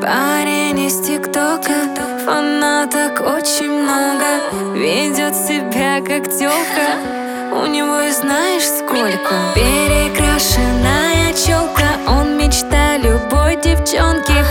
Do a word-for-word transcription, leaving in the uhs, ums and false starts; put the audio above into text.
Парень из ТикТока, фанаток очень много, ведет себя как тёлка, у него и знаешь сколько. Перекрашенная челка, он мечта любой девчонки.